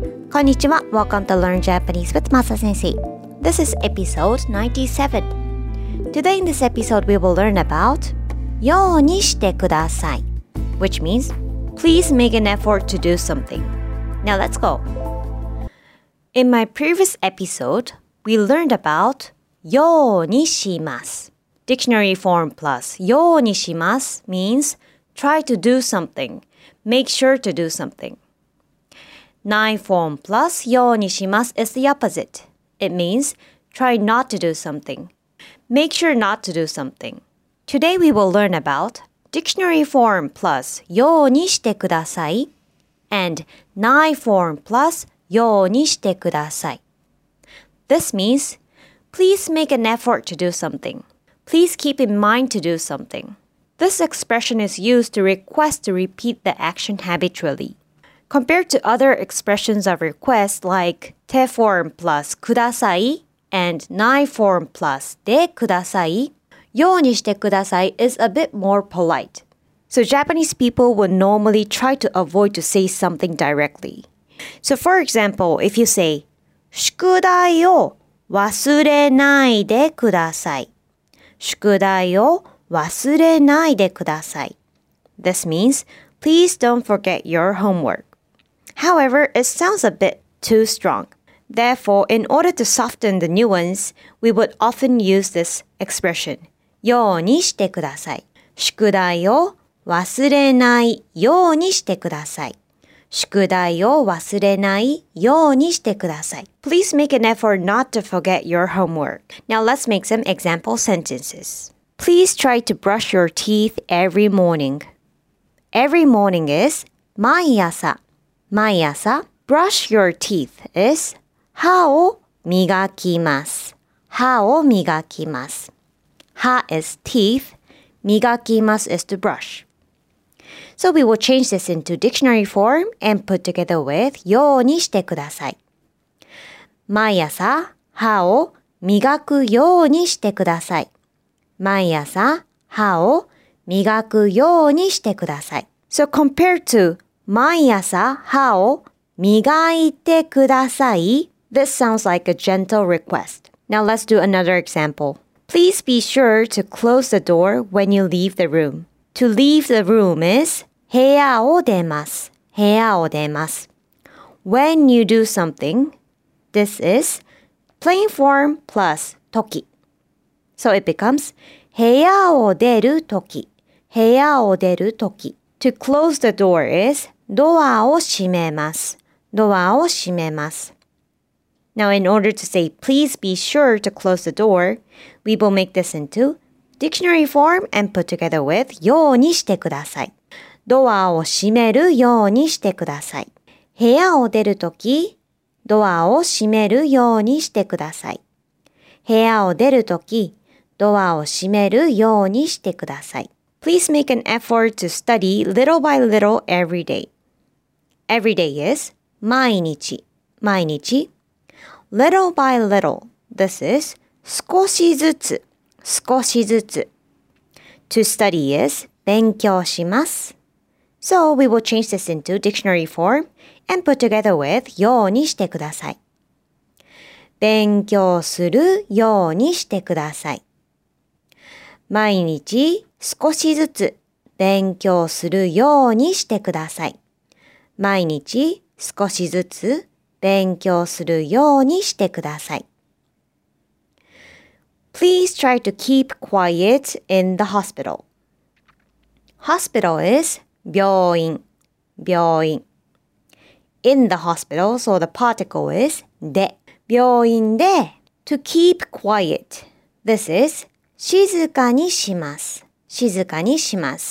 Konnichiwa. Welcome to Learn Japanese with Masa Sensei. This is episode 97. Today in this episode, we will learn about ようにしてください, which means please make an effort to do something. Now let's go. In my previous episode, we learned about ようにします. Dictionary form plus ようにします means try to do something, make sure to do something. Nai form plus ようにします is the opposite. It means try not to do something. Make sure not to do something. Today we will learn about dictionary form plus ようにしてください and nai form plus ようにしてください. This means please make an effort to do something. Please keep in mind to do something. This expression is used to request to repeat the action habitually. Compared to other expressions of request like 手 form plus ください and ない form plus でください, ようにしてください is a bit more polite. So Japanese people would normally try to avoid to say something directly. So for example, if you say 宿題を忘れないでください. 宿題を忘れないでください. This means please don't forget your homework.However, it sounds a bit too strong. Therefore, in order to soften the nuance, we would often use this expression. ようにしてください. 宿題を忘れないようにしてください. 宿題を忘れないようにしてください. Please make an effort not to forget your homework. Now let's make some example sentences. Please try to brush your teeth every morning. Every morning is 毎朝. 毎朝 brush your teeth is 歯を磨きます。歯を磨きます。歯 is teeth, 磨きます is to brush. So we will change this into dictionary form and put together with ようにしてください。毎朝歯を磨くようにしてください。毎朝歯を磨くようにしてください。So compared to 毎朝歯を磨いてください. This sounds like a gentle request. Now let's do another example. Please be sure to close the door when you leave the room. To leave the room is 部屋を出ます。部屋を出ます。When you do something, this is plain form plus 時. So it becomes 部屋を出る時。部屋を出る時. To close the door is ドアを閉めます。ドアを閉めます。Now, in order to say, please be sure to close the door, we will make this into dictionary form and put together with ようにしてください。ドアを閉めるようにしてください。部屋を出るとき、ドアを閉めるようにしてください。部屋を出るとき、ドアを閉めるようにしてください。Please make an effort to study little by little every day.Every day is 毎日. 毎日. Little by little. This is 少しずつ. 少しずつ. To study is 勉強します. So we will change this into dictionary form and put together with ようにしてください. 勉強するようにしてください. 毎日少しずつ勉強するようにしてください。毎日少しずつ勉強するようにしてください。Please try to keep quiet in the hospital. Hospital is 病院。病院。In the hospital, so the particle is で。病院で to keep quiet. This is 静かにします。静かにします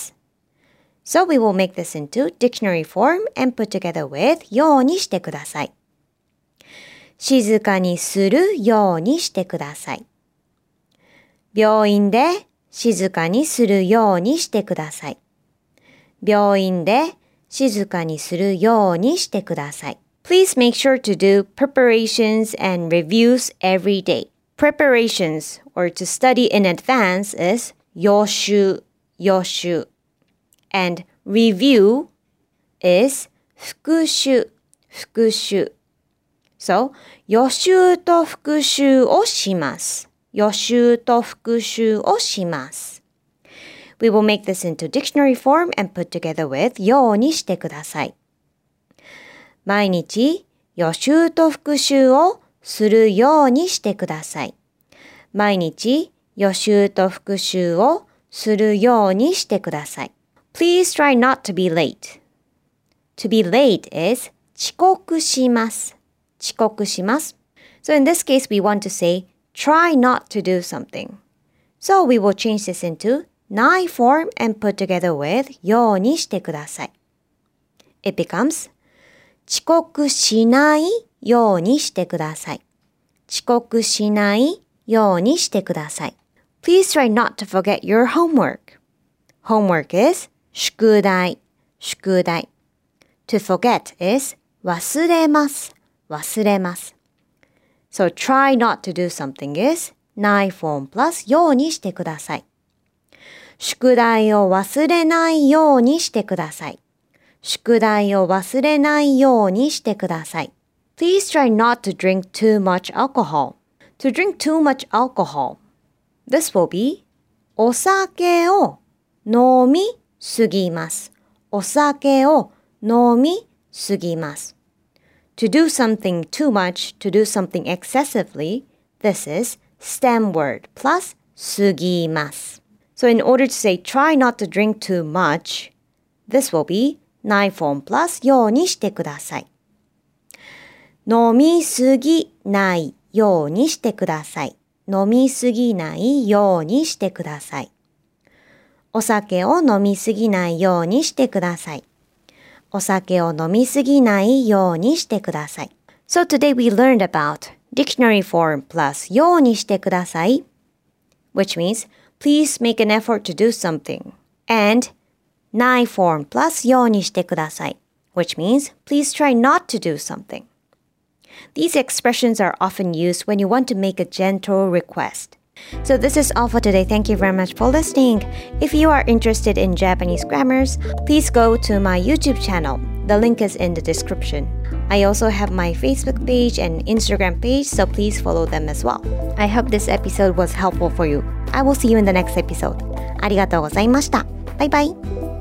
。So we will make this into dictionary form and put together with ようにしてください。静かにするようにしてください。病院で静かにするようにしてください。病院で静かにするようにしてください。Please make sure to do preparations and reviews every day. Preparations, or to study in advance, is 予習。予習。And review is 復習。復習。 So, 予習と復習をします。予習と復習をします。We will make this into dictionary form and put together with ようにしてください。毎日予習と復習をするようにしてください。毎日予習と復習をするようにしてください。Please try not to be late. To be late is 遅刻します。遅刻します。So in this case, we want to say try not to do something. So we will change this into ない form and put together with ようにしてください。It becomes 遅刻しないようにしてください。遅刻しないようにしてください。Please try not to forget your homework. Homework is 宿題、宿題。To forget is 忘れます、忘れます。So try not to do something is ない form plus ようにしてください。宿題を忘れないようにしてください。宿題を忘れないようにしてください。Please try not to drink too much alcohol. To drink too much alcohol. This will be お酒を飲みすぎます。お酒を飲みすぎます。To do something too much, to do something excessively, this is stem word plus すぎます。So in order to say try not to drink too much, this will be ない form plus ようにしてください。飲みすぎないようにしてください。飲みすぎないようにしてください。お酒を飲みすぎないようにしてください。お酒を飲みすぎないようにしてください。So today we learned about dictionary form plus ようにしてください which means please make an effort to do something and ない form plus ようにしてください which means please try not to do something. These expressions are often used when you want to make a gentle request. So this is all for today. Thank you very much for listening. If you are interested in Japanese grammars, please go to my YouTube channel. The link is in the description. I also have my Facebook page and Instagram page, so please follow them as well. I hope this episode was helpful for you. I will see you in the next episode. ありがとうございました。バイバイ。